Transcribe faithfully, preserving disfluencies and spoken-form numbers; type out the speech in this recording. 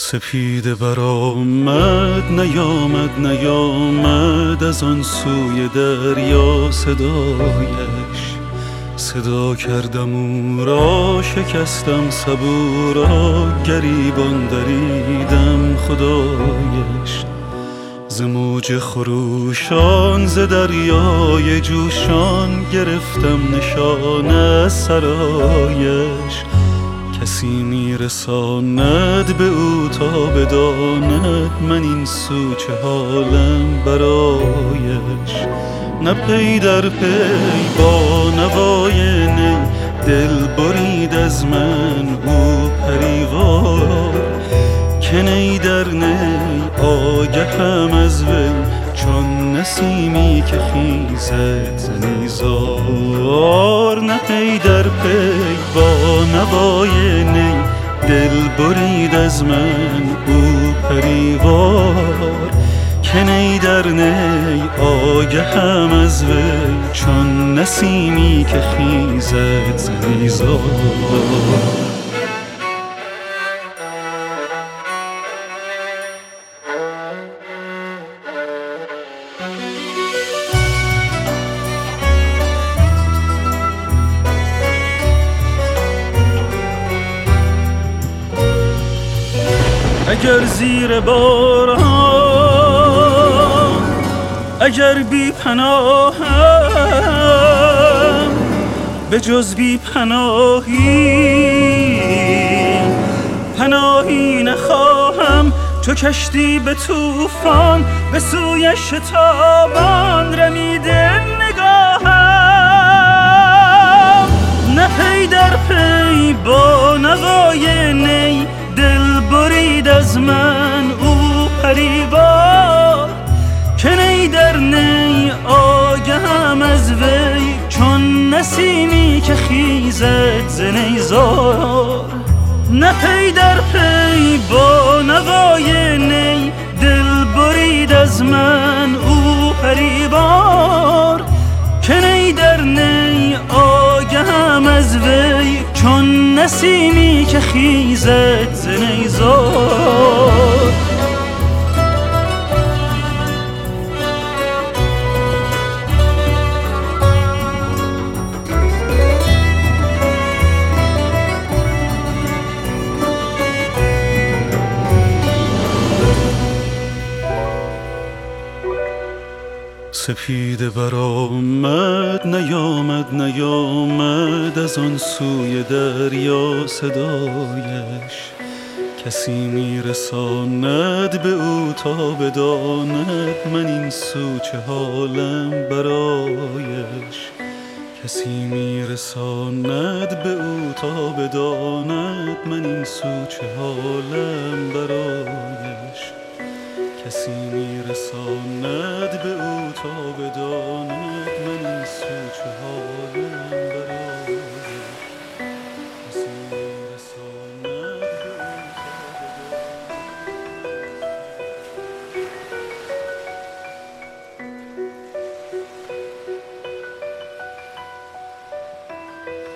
سپیده برآمد نیامد نیامد از آن سوی دریا صدایش. صدا کردم او را شکستم سبو را، گریبان دریدم خدایش. ز موج خروشان ز دریای جوشان گرفتم نشان از سرایش. کسی میرساند به او تا بداند من این سو چه حالم برایش. نه پی در پی با نوای نی دل برید از من او پریوار. که نی در نی آگهم از وی چون نسیمی که خیزد ز نیزار. نه پی در پی با نوای نی دل برید از من او پریوار. که نی در نی آگهم از وی چون نسیمی که خیزد ز نیزار. اگر زیر باران اگر بی پناهم به جز بی پناهی پناهی نخواهم. چو کشتی به طوفان به سوی شتابان رمیده نگاهم. نه پی در پی با نوای نی دل برید از من او پریوار. که نی در نی آگهم از وی چون نسیمی که خیزد ز نیزار. نه پی در پی با نوای نی دل برید از من او پریوار. که نی در نی آگهم از وی چون نسیمی که خیزد ز نیزار. سپیده برآمد نیامد نیامد از آن سوی دریا صدایش. کسی میرساند به او تا بداند من این سو چه حالم برایش. کسی میرساند به او تا بداند من این سو چه حالم برایش. کسی میرساند به او تا بداند من این سو چه حالم برایش. کسی میرساند به او تا بداند.